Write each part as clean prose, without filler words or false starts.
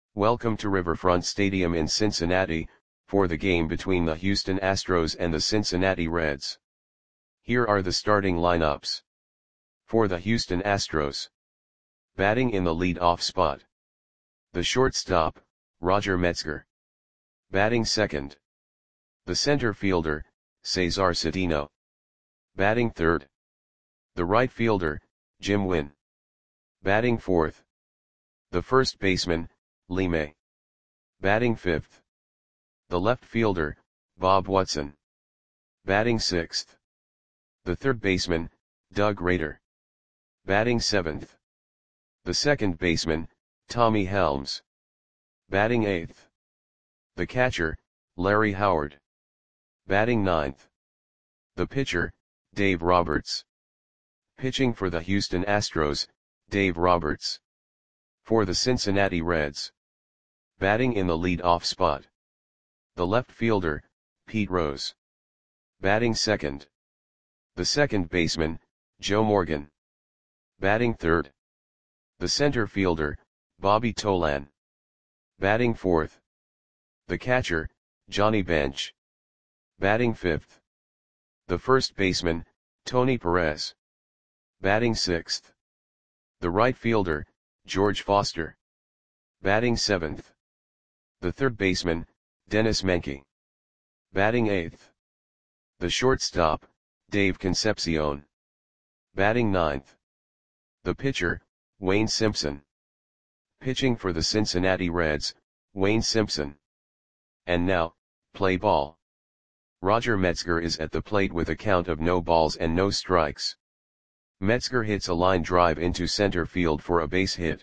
Welcome to Riverfront Stadium in Cincinnati, for the game between the Houston Astros and the Cincinnati Reds. Here are the starting lineups. For the Houston Astros. Batting in the lead-off spot. The shortstop, Roger Metzger. Batting second. The center fielder, Cesar Cedeno. Batting third. The right fielder, Jim Wynn. Batting fourth. The first baseman, Lee May. Batting fifth. The left fielder, Bob Watson. Batting sixth. The third baseman, Doug Rader. Batting seventh. The second baseman, Tommy Helms. Batting eighth. The catcher, Larry Howard. Batting ninth. The pitcher, Dave Roberts. Pitching for the Houston Astros, Dave Roberts. For the Cincinnati Reds. Batting in the lead-off spot. The left fielder, Pete Rose. Batting second. The second baseman, Joe Morgan. Batting third. The center fielder, Bobby Tolan. Batting fourth. The catcher, Johnny Bench. Batting fifth. The first baseman, Tony Perez. Batting sixth. The right fielder, George Foster. Batting seventh. The third baseman, Dennis Menke. Batting eighth. The shortstop, Dave Concepcion. Batting ninth. The pitcher, Wayne Simpson. Pitching for the Cincinnati Reds, Wayne Simpson. And now, play ball. Roger Metzger is at the plate with a count of no balls and no strikes. Metzger hits a line drive into center field for a base hit.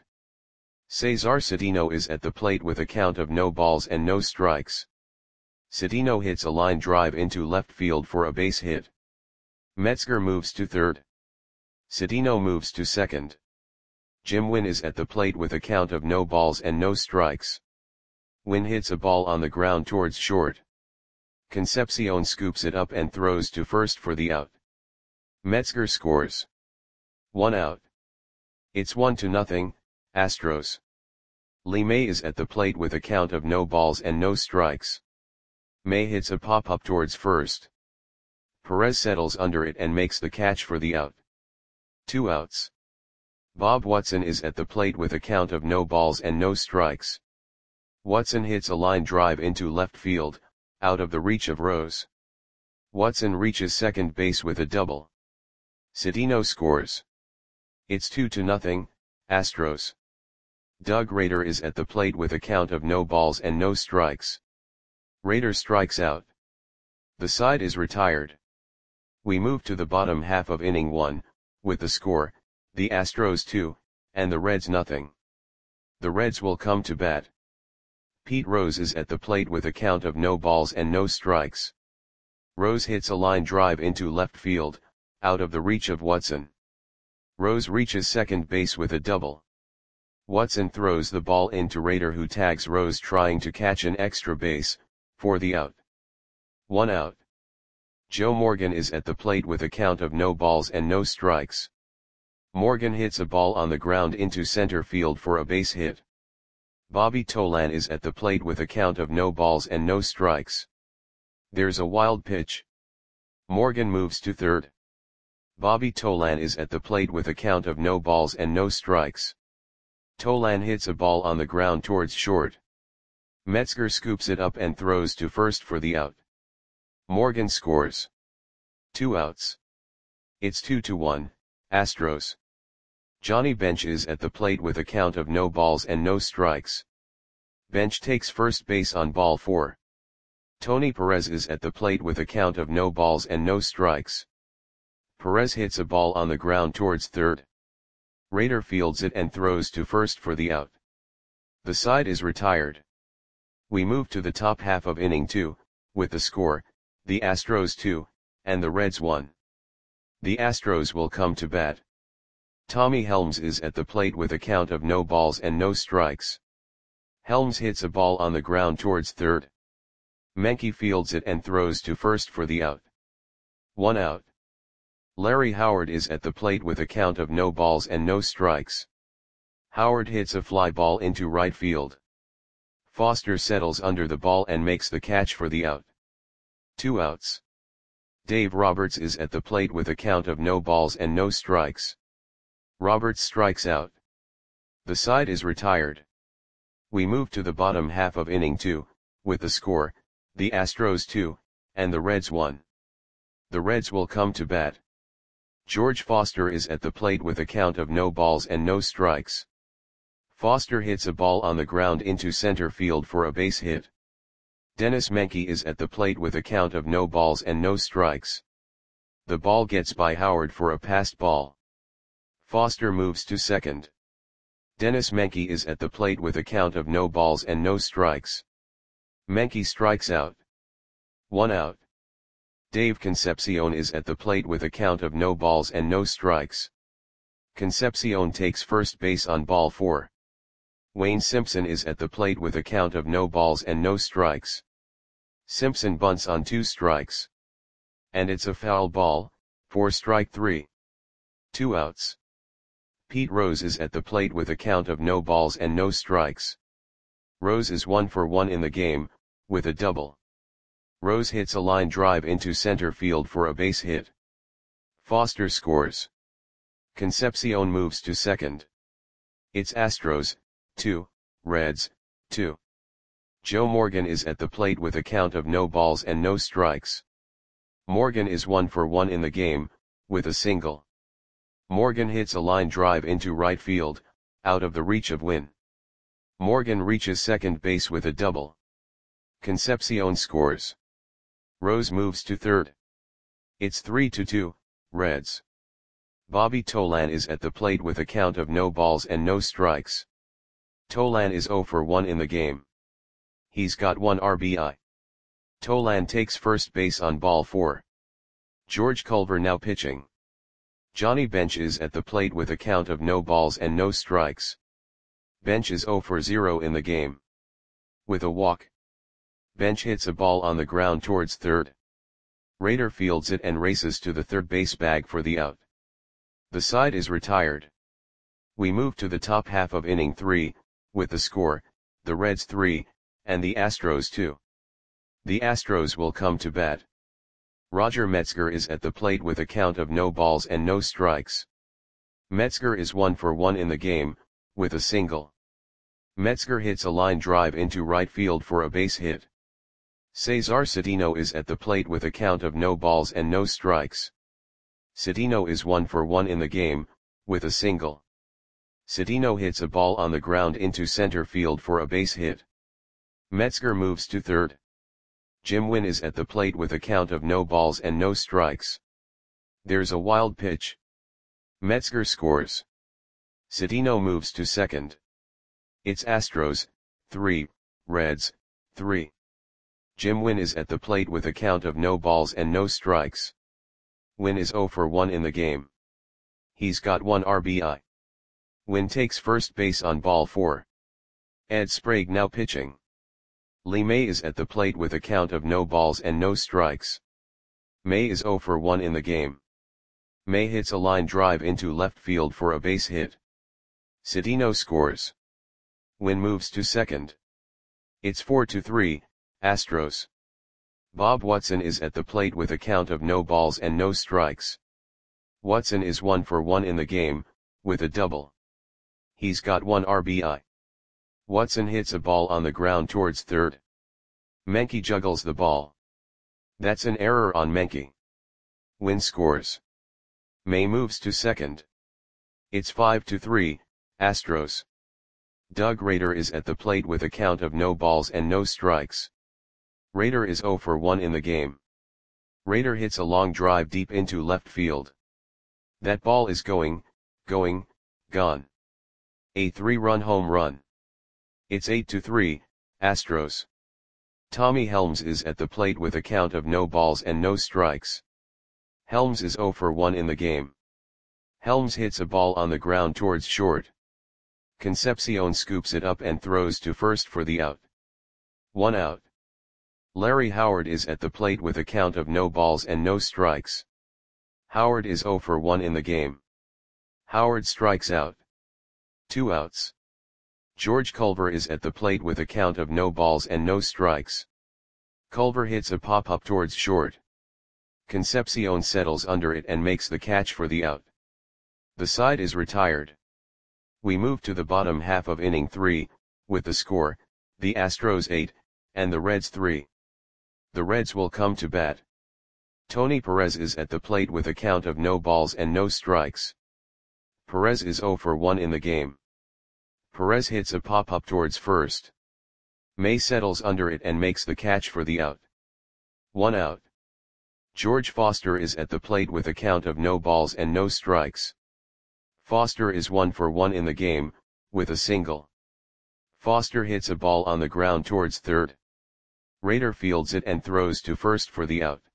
Cesar Cedeno is at the plate with a count of no balls and no strikes. Cedeno hits a line drive into left field for a base hit. Metzger moves to third. Cedeno moves to second. Jim Wynn is at the plate with a count of no balls and no strikes. Wynn hits a ball on the ground towards short. Concepcion scoops it up and throws to first for the out. Metzger scores. 1 out. It's 1-0, Astros. Lee May is at the plate with a count of no balls and no strikes. May hits a pop-up towards first. Perez settles under it and makes the catch for the out. 2 outs. Bob Watson is at the plate with a count of no balls and no strikes. Watson hits a line drive into left field, out of the reach of Rose. Watson reaches second base with a double. Cedeno scores. It's 2-0, Astros. Doug Rader is at the plate with a count of no balls and no strikes. Rader strikes out. The side is retired. We move to the bottom half of inning 1, with the score, the Astros 2, and the Reds 0. The Reds will come to bat. Pete Rose is at the plate with a count of no balls and no strikes. Rose hits a line drive into left field, out of the reach of Watson. Rose reaches second base with a double. Watson throws the ball into Rader, who tags Rose trying to catch an extra base, for the out. 1 out. Joe Morgan is at the plate with a count of no balls and no strikes. Morgan hits a ball on the ground into center field for a base hit. Bobby Tolan is at the plate with a count of no balls and no strikes. There's a wild pitch. Morgan moves to third. Bobby Tolan is at the plate with a count of no balls and no strikes. Tolan hits a ball on the ground towards short. Metzger scoops it up and throws to first for the out. Morgan scores. 2 outs. It's 2-1, Astros. Johnny Bench is at the plate with a count of no balls and no strikes. Bench takes first base on ball 4. Tony Perez is at the plate with a count of no balls and no strikes. Perez hits a ball on the ground towards third. Rader fields it and throws to first for the out. The side is retired. We move to the top half of inning 2, with the score, the Astros 2, and the Reds 1. The Astros will come to bat. Tommy Helms is at the plate with a count of no balls and no strikes. Helms hits a ball on the ground towards third. Menke fields it and throws to first for the out. 1 out. Larry Howard is at the plate with a count of no balls and no strikes. Howard hits a fly ball into right field. Foster settles under the ball and makes the catch for the out. 2 outs. Dave Roberts is at the plate with a count of no balls and no strikes. Roberts strikes out. The side is retired. We move to the bottom half of inning 2, with the score, the Astros 2, and the Reds 1. The Reds will come to bat. George Foster is at the plate with a count of no balls and no strikes. Foster hits a ball on the ground into center field for a base hit. Dennis Menke is at the plate with a count of no balls and no strikes. The ball gets by Howard for a passed ball. Foster moves to second. Dennis Menke is at the plate with a count of no balls and no strikes. Menke strikes out. 1 out. Dave Concepcion is at the plate with a count of no balls and no strikes. Concepcion takes first base on ball 4. Wayne Simpson is at the plate with a count of no balls and no strikes. Simpson bunts on 2 strikes. And it's a foul ball, for strike 3. 2 outs. Pete Rose is at the plate with a count of no balls and no strikes. Rose is 1 for 1 in the game, with a double. Rose hits a line drive into center field for a base hit. Foster scores. Concepcion moves to second. It's Astros 2, Reds 2. Joe Morgan is at the plate with a count of no balls and no strikes. Morgan is 1 for 1 in the game, with a single. Morgan hits a line drive into right field, out of the reach of Wynn. Morgan reaches second base with a double. Concepcion scores. Rose moves to third. It's 3-2, Reds. Bobby Tolan is at the plate with a count of no balls and no strikes. Tolan is 0 for 1 in the game. He's got 1 RBI. Tolan takes first base on ball 4. George Culver now pitching. Johnny Bench is at the plate with a count of no balls and no strikes. Bench is 0 for 0 in the game. With a walk. Bench hits a ball on the ground towards third. Rader fields it and races to the third base bag for the out. The side is retired. We move to the top half of inning 3, with the score, the Reds 3, and the Astros 2. The Astros will come to bat. Roger Metzger is at the plate with a count of no balls and no strikes. Metzger is 1 for 1 in the game, with a single. Metzger hits a line drive into right field for a base hit. Cesar Cedeno is at the plate with a count of no balls and no strikes. Cedeno is 1 for 1 in the game, with a single. Cedeno hits a ball on the ground into center field for a base hit. Metzger moves to third. Jim Wynn is at the plate with a count of no balls and no strikes. There's a wild pitch. Metzger scores. Cedeno moves to second. It's Astros 3, Reds 3. Jim Wynn is at the plate with a count of no balls and no strikes. Wynn is 0 for 1 in the game. He's got 1 RBI. Wynn takes first base on ball 4. Ed Sprague now pitching. Lee May is at the plate with a count of no balls and no strikes. May is 0 for 1 in the game. May hits a line drive into left field for a base hit. Cedeno scores. Wynn moves to second. It's 4-3, Astros. Bob Watson is at the plate with a count of no balls and no strikes. Watson is 1 for 1 in the game, with a double. He's got 1 RBI. Watson hits a ball on the ground towards third. Menke juggles the ball. That's an error on Menke. Wynn scores. May moves to second. It's 5-3, Astros. Doug Rader is at the plate with a count of no balls and no strikes. Rader is 0 for 1 in the game. Rader hits a long drive deep into left field. That ball is gone. A 3-run home run. It's 8-3, Astros. Tommy Helms is at the plate with a count of no balls and no strikes. Helms is 0 for 1 in the game. Helms hits a ball on the ground towards short. Concepcion scoops it up and throws to first for the out. 1 out. Larry Howard is at the plate with a count of no balls and no strikes. Howard is 0 for 1 in the game. Howard strikes out. 2 outs. George Culver is at the plate with a count of no balls and no strikes. Culver hits a pop-up towards short. Concepcion settles under it and makes the catch for the out. The side is retired. We move to the bottom half of inning 3, with the score, the Astros 8, and the Reds 3. The Reds will come to bat. Tony Perez is at the plate with a count of no balls and no strikes. Perez is 0 for 1 in the game. Perez hits a pop-up towards first. May settles under it and makes the catch for the out. 1 out. George Foster is at the plate with a count of no balls and no strikes. Foster is 1 for 1 in the game, with a single. Foster hits a ball on the ground towards third. Rader fields it and throws to first for the out.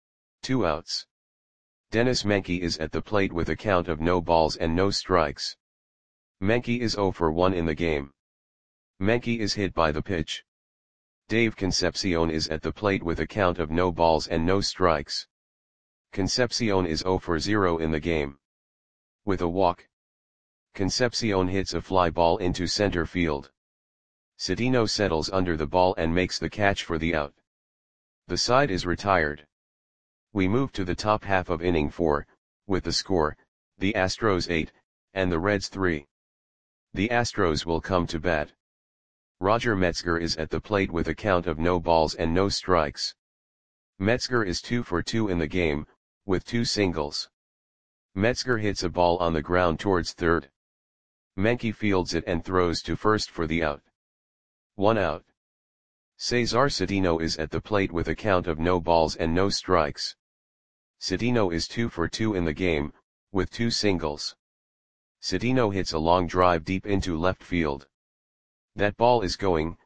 2 outs. Dennis Menke is at the plate with a count of no balls and no strikes. Menke is 0 for 1 in the game. Menke is hit by the pitch. Dave Concepcion is at the plate with a count of no balls and no strikes. Concepcion is 0 for 0 in the game. With a walk, Concepcion hits a fly ball into center field. Cedeno settles under the ball and makes the catch for the out. The side is retired. We move to the top half of inning 4, with the score, the Astros 8, and the Reds 3. The Astros will come to bat. Roger Metzger is at the plate with a count of no balls and no strikes. Metzger is 2 for 2 in the game, with 2 singles. Metzger hits a ball on the ground towards third. Menke fields it and throws to first for the out. 1 out. Cesar Cedeno is at the plate with a count of no balls and no strikes. Cedeno is 2 for 2 in the game, with 2 singles. Cedeno hits a long drive deep into left field. That ball is gone.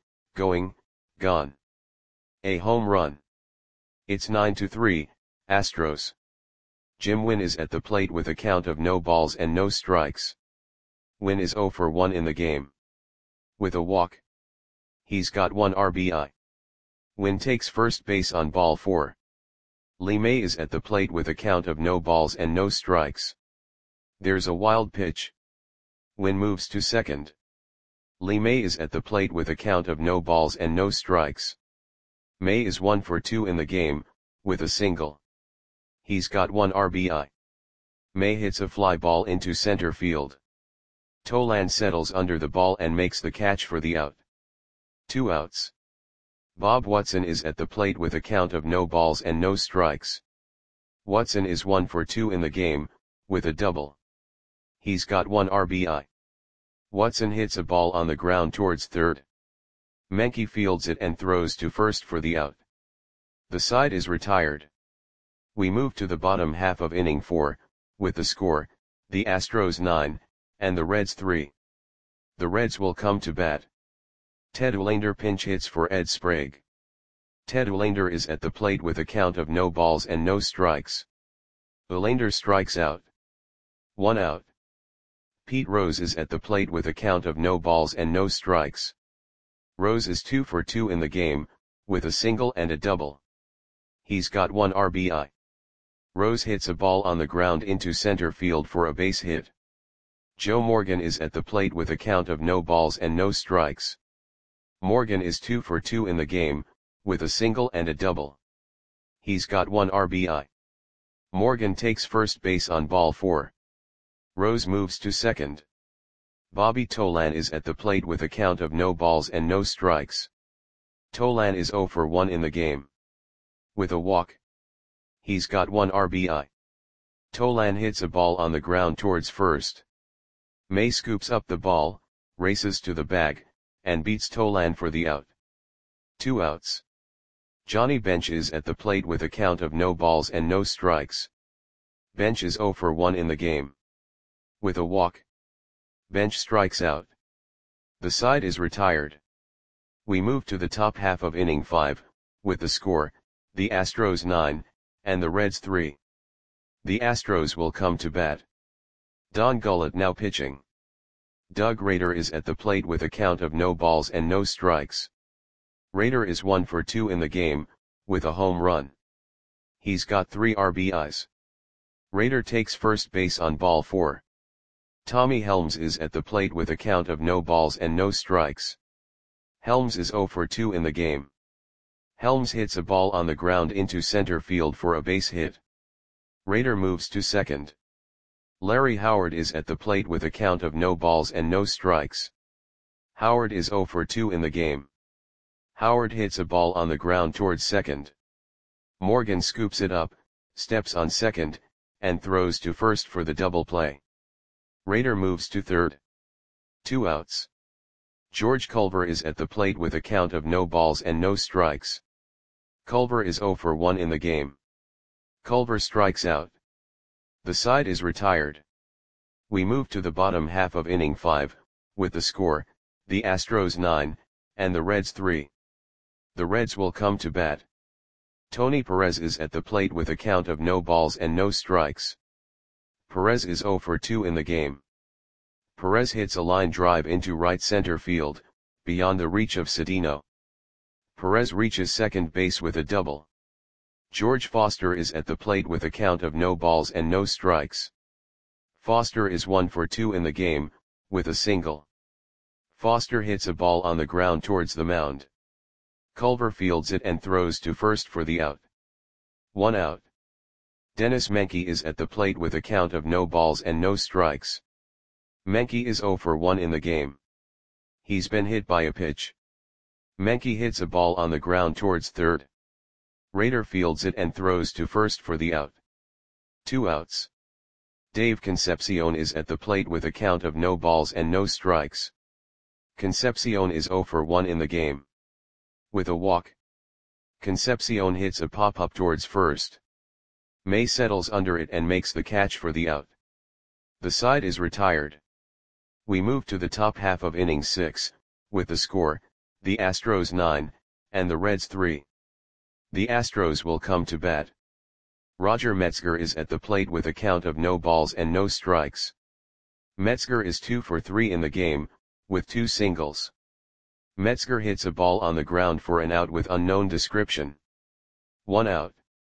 A home run. It's 9-3, Astros. Jim Wynn is at the plate with a count of no balls and no strikes. Wynn is 0 for 1 in the game. With a walk, he's got 1 RBI. Wynn takes first base on ball 4. Lee May is at the plate with a count of no balls and no strikes. There's a wild pitch. Wynn moves to second. Lee May is at the plate with a count of no balls and no strikes. May is 1 for 2 in the game, with a single. He's got 1 RBI. May hits a fly ball into center field. Tolan settles under the ball and makes the catch for the out. 2 outs. Bob Watson is at the plate with a count of no balls and no strikes. Watson is 1 for 2 in the game, with a double. He's got 1 RBI. Watson hits a ball on the ground towards third. Menke fields it and throws to first for the out. The side is retired. We move to the bottom half of inning 4, with the score, the Astros 9, and the Reds 3. The Reds will come to bat. Ted Olander pinch hits for Ed Sprague. Ted Olander is at the plate with a count of no balls and no strikes. Olander strikes out. 1 out. Pete Rose is at the plate with a count of no balls and no strikes. Rose is 2 for 2 in the game, with a single and a double. He's got 1 RBI. Rose hits a ball on the ground into center field for a base hit. Joe Morgan is at the plate with a count of no balls and no strikes. Morgan is 2 for 2 in the game, with a single and a double. He's got 1 RBI. Morgan takes first base on ball 4. Rose moves to second. Bobby Tolan is at the plate with a count of no balls and no strikes. Tolan is 0 for 1 in the game. With a walk, he's got 1 RBI. Tolan hits a ball on the ground towards first. May scoops up the ball, races to the bag, and beats Tolan for the out. 2 outs. Johnny Bench is at the plate with a count of no balls and no strikes. Bench is 0 for 1 in the game. With a walk, Bench strikes out. The side is retired. We move to the top half of inning 5, with the score, the Astros 9, and the Reds 3. The Astros will come to bat. Don Gullett now pitching. Doug Rader is at the plate with a count of no balls and no strikes. Rader is 1 for 2 in the game, with a home run. He's got 3 RBIs. Rader takes first base on ball 4. Tommy Helms is at the plate with a count of no balls and no strikes. Helms is 0 for 2 in the game. Helms hits a ball on the ground into center field for a base hit. Raider moves to second. Larry Howard is at the plate with a count of no balls and no strikes. Howard is 0 for 2 in the game. Howard hits a ball on the ground towards second. Morgan scoops it up, steps on second, and throws to first for the double play. Raider moves to third. 2 outs. George Culver is at the plate with a count of no balls and no strikes. Culver is 0 for 1 in the game. Culver strikes out. The side is retired. We move to the bottom half of inning 5, with the score, the Astros 9, and the Reds 3. The Reds will come to bat. Tony Perez is at the plate with a count of no balls and no strikes. Perez is 0 for 2 in the game. Perez hits a line drive into right center field, beyond the reach of Cedeno. Perez reaches second base with a double. George Foster is at the plate with a count of no balls and no strikes. Foster is 1 for 2 in the game, with a single. Foster hits a ball on the ground towards the mound. Culver fields it and throws to first for the out. 1 out. Dennis Menke is at the plate with a count of no balls and no strikes. Menke is 0 for 1 in the game. He's been hit by a pitch. Menke hits a ball on the ground towards third. Raider fields it and throws to first for the out. 2 outs. Dave Concepcion is at the plate with a count of no balls and no strikes. Concepcion is 0 for 1 in the game. With a walk. Concepcion hits a pop-up towards first. May settles under it and makes the catch for the out. The side is retired. We move to the top half of inning 6, with the score, the Astros 9, and the Reds 3. The Astros will come to bat. Roger Metzger is at the plate with a count of no balls and no strikes. Metzger is 2 for 3 in the game, with 2 singles. Metzger hits a ball on the ground for an out with unknown description. 1 out.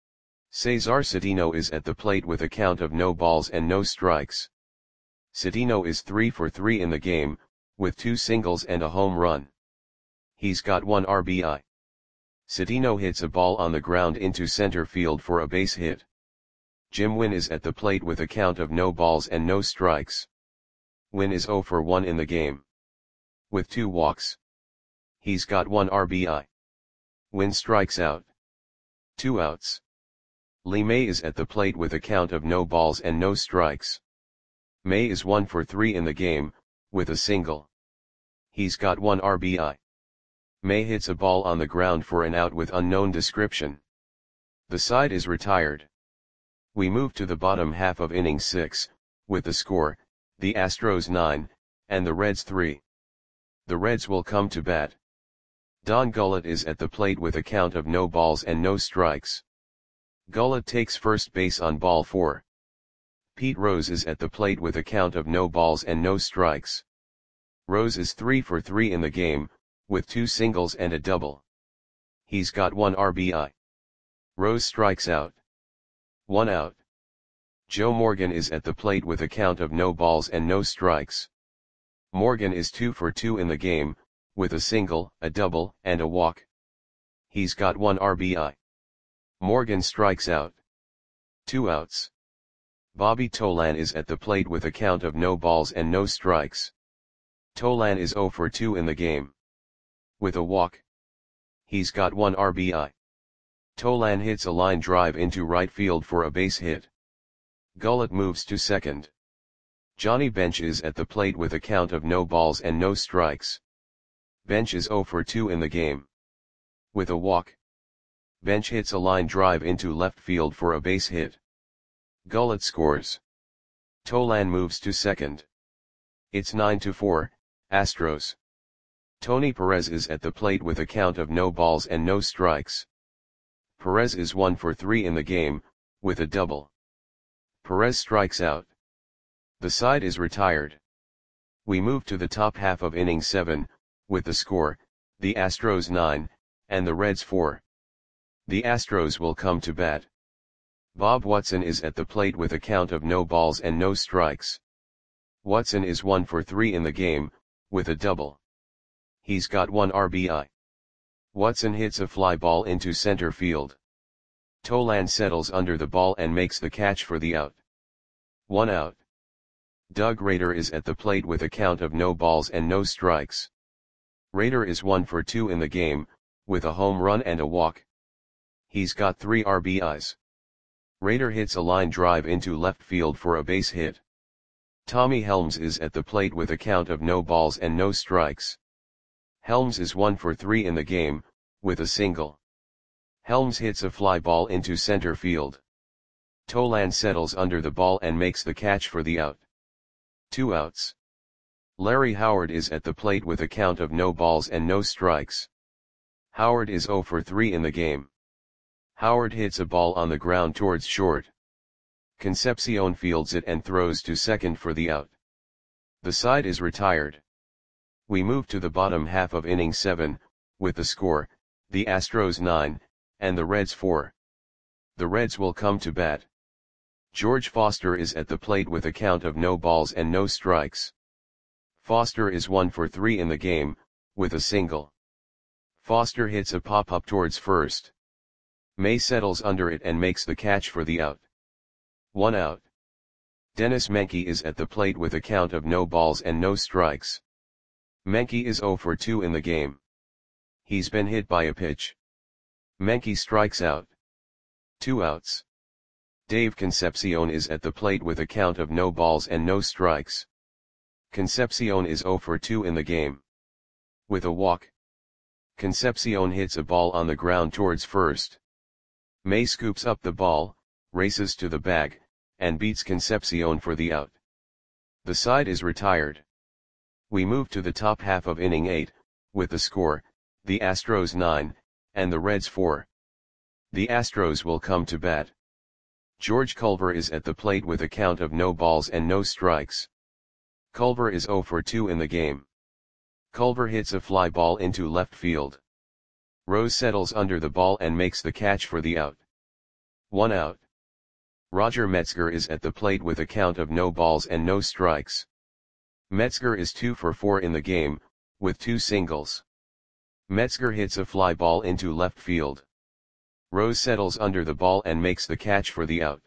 Cesar Cedeno is at the plate with a count of no balls and no strikes. Cedeno is 3 for 3 in the game, with 2 singles and a home run. He's got 1 RBI. Cedeno hits a ball on the ground into center field for a base hit. Jim Wynn is at the plate with a count of no balls and no strikes. Wynn is 0 for 1 in the game. With 2 walks. He's got 1 RBI. Wynn strikes out. 2 outs. Lee May is at the plate with a count of no balls and no strikes. May is 1 for 3 in the game, with a single. He's got 1 RBI. May hits a ball on the ground for an out with unknown description. The side is retired. We move to the bottom half of inning 6, with the score, the Astros 9, and the Reds 3. The Reds will come to bat. Don Gullett is at the plate with a count of no balls and no strikes. Gullett takes first base on ball 4. Pete Rose is at the plate with a count of no balls and no strikes. Rose is 3 for 3 in the game, with 2 singles and a double. He's got 1 RBI. Rose strikes out. 1 out. Joe Morgan is at the plate with a count of no balls and no strikes. Morgan is 2 for 2 in the game, with a single, a double, and a walk. He's got 1 RBI. Morgan strikes out. 2 outs. Bobby Tolan is at the plate with a count of no balls and no strikes. Tolan is 0 for 2 in the game. With a walk. He's got 1 RBI. Tolan hits a line drive into right field for a base hit. Gullett moves to second. Johnny Bench is at the plate with a count of no balls and no strikes. Bench is 0 for 2 in the game. With a walk. Bench hits a line drive into left field for a base hit. Gullett scores. Tolan moves to second. It's 9-4, Astros. Tony Perez is at the plate with a count of no balls and no strikes. Perez is 1 for 3 in the game, with a double. Perez strikes out. The side is retired. We move to the top half of inning 7, with the score, the Astros 9, and the Reds 4. The Astros will come to bat. Bob Watson is at the plate with a count of no balls and no strikes. Watson is 1 for 3 in the game, with a double. He's got 1 RBI. Watson hits a fly ball into center field. Tolan settles under the ball and makes the catch for the out. 1 out. Doug Rader is at the plate with a count of no balls and no strikes. Rader is 1 for 2 in the game, with a home run and a walk. He's got 3 RBIs. Rader hits a line drive into left field for a base hit. Tommy Helms is at the plate with a count of no balls and no strikes. Helms is 1 for 3 in the game, with a single. Helms hits a fly ball into center field. Tolan settles under the ball and makes the catch for the out. 2 outs. Larry Howard is at the plate with a count of no balls and no strikes. Howard is 0 for 3 in the game. Howard hits a ball on the ground towards short. Concepcion fields it and throws to second for the out. The side is retired. We move to the bottom half of inning 7, with the score, the Astros 9, and the Reds 4. The Reds will come to bat. George Foster is at the plate with a count of no balls and no strikes. Foster is 1 for 3 in the game, with a single. Foster hits a pop-up towards first. May settles under it and makes the catch for the out. 1 out. Dennis Menke is at the plate with a count of no balls and no strikes. Menke is 0 for 2 in the game. He's been hit by a pitch. Menke strikes out. 2 outs. Dave Concepcion is at the plate with a count of no balls and no strikes. Concepcion is 0 for 2 in the game. With a walk. Concepcion hits a ball on the ground towards first. May scoops up the ball, races to the bag, and beats Concepcion for the out. The side is retired. We move to the top half of inning 8, with the score, the Astros 9, and the Reds 4. The Astros will come to bat. George Culver is at the plate with a count of no balls and no strikes. Culver is 0 for 2 in the game. Culver hits a fly ball into left field. Rose settles under the ball and makes the catch for the out. 1 out. Roger Metzger is at the plate with a count of no balls and no strikes. Metzger is 2 for 4 in the game, with 2 singles. Metzger hits a fly ball into left field. Rose settles under the ball and makes the catch for the out.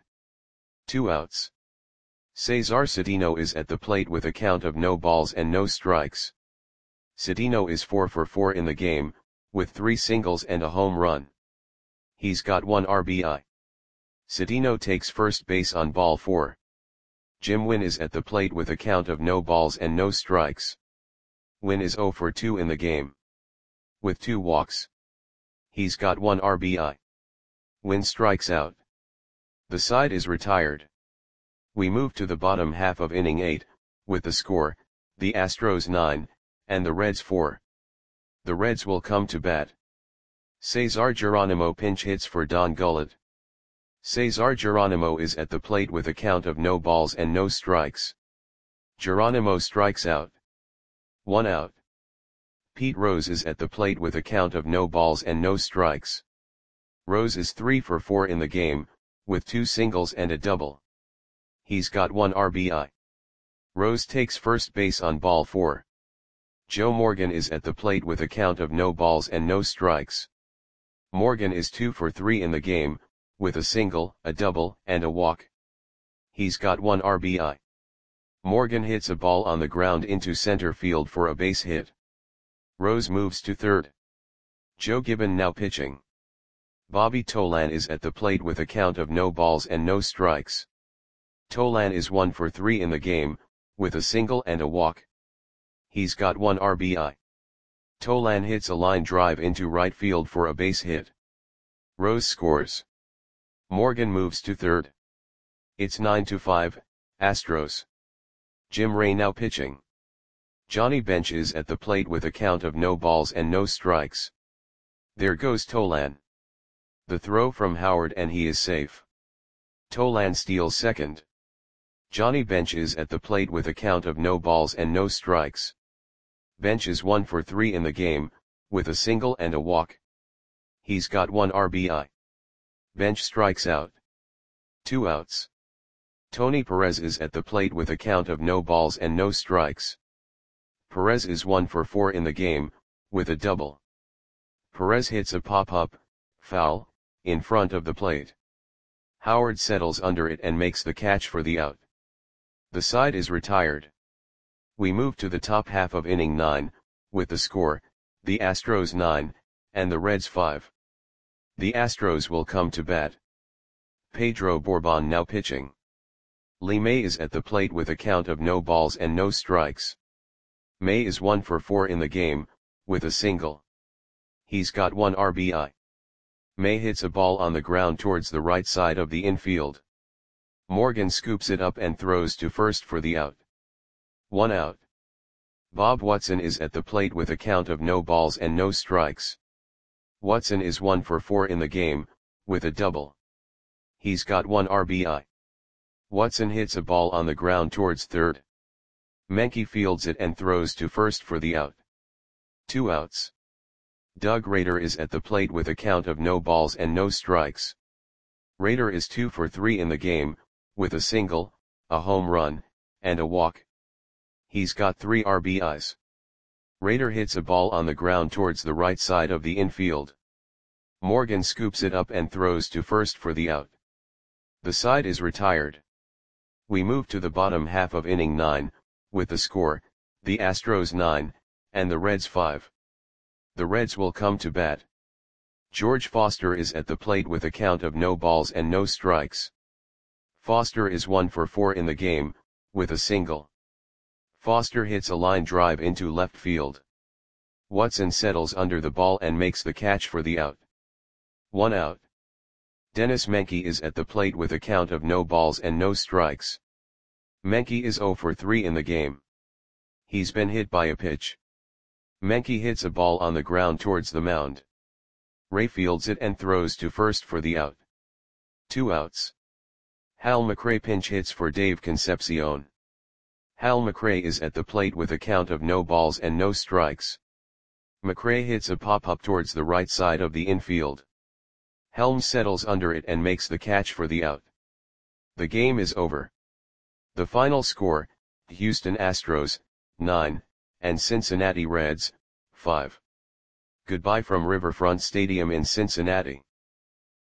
2 outs. Cesar Cedeno is at the plate with a count of no balls and no strikes. Cedeno is 4 for 4 in the game, with 3 singles and a home run. He's got 1 RBI. Cedeno takes first base on ball 4. Jim Wynn is at the plate with a count of no balls and no strikes. Wynn is 0 for 2 in the game. With 2 walks. He's got 1 RBI. Wynn strikes out. The side is retired. We move to the bottom half of inning 8, with the score, the Astros 9, and the Reds 4. The Reds will come to bat. Cesar Geronimo pinch hits for Don Gullett. Cesar Geronimo is at the plate with a count of no balls and no strikes. Geronimo strikes out. 1 out. Pete Rose is at the plate with a count of no balls and no strikes. Rose is 3 for 4 in the game, with 2 singles and a double. He's got 1 RBI. Rose takes first base on ball 4. Joe Morgan is at the plate with a count of no balls and no strikes. Morgan is 2 for 3 in the game, with a single, a double, and a walk. He's got 1 RBI. Morgan hits a ball on the ground into center field for a base hit. Rose moves to third. Joe Gibbon now pitching. Bobby Tolan is at the plate with a count of no balls and no strikes. Tolan is 1 for 3 in the game, with a single and a walk. He's got 1 RBI. Tolan hits a line drive into right field for a base hit. Rose scores. Morgan moves to third. It's 9-5, Astros. Jim Ray now pitching. Johnny Bench is at the plate with a count of no balls and no strikes. There goes Tolan. The throw from Howard and he is safe. Tolan steals second. Johnny Bench is at the plate with a count of no balls and no strikes. Bench is 1 for 3 in the game, with a single and a walk. He's got 1 RBI. Bench strikes out. 2 outs. Tony Perez is at the plate with a count of no balls and no strikes. Perez is 1 for 4 in the game, with a double. Perez hits a pop-up, foul, in front of the plate. Howard settles under it and makes the catch for the out. The side is retired. We move to the top half of inning 9, with the score, the Astros 9, and the Reds 5. The Astros will come to bat. Pedro Borbon now pitching. Lee May is at the plate with a count of no balls and no strikes. May is 1 for 4 in the game, with a single. He's got 1 RBI. May hits a ball on the ground towards the right side of the infield. Morgan scoops it up and throws to first for the out. 1 out. Bob Watson is at the plate with a count of no balls and no strikes. Watson is 1 for 4 in the game, with a double. He's got 1 RBI. Watson hits a ball on the ground towards third. Menke fields it and throws to first for the out. 2 outs. Doug Rader is at the plate with a count of no balls and no strikes. Rader is 2 for 3 in the game, with a single, a home run, and a walk. He's got 3 RBIs. Rader hits a ball on the ground towards the right side of the infield. Morgan scoops it up and throws to first for the out. The side is retired. We move to the bottom half of inning 9, with the score, the Astros 9, and the Reds 5. The Reds will come to bat. George Foster is at the plate with a count of no balls and no strikes. Foster is 1 for 4 in the game, with a single. Foster hits a line drive into left field. Watson settles under the ball and makes the catch for the out. 1 out. Dennis Menke is at the plate with a count of no balls and no strikes. Menke is 0 for 3 in the game. He's been hit by a pitch. Menke hits a ball on the ground towards the mound. Ray fields it and throws to first for the out. 2 outs. Hal McRae pinch hits for Dave Concepcion. Hal McRae is at the plate with a count of no balls and no strikes. McRae hits a pop-up towards the right side of the infield. Helms settles under it and makes the catch for the out. The game is over. The final score, Houston Astros, 9, and Cincinnati Reds, 5. Goodbye from Riverfront Stadium in Cincinnati.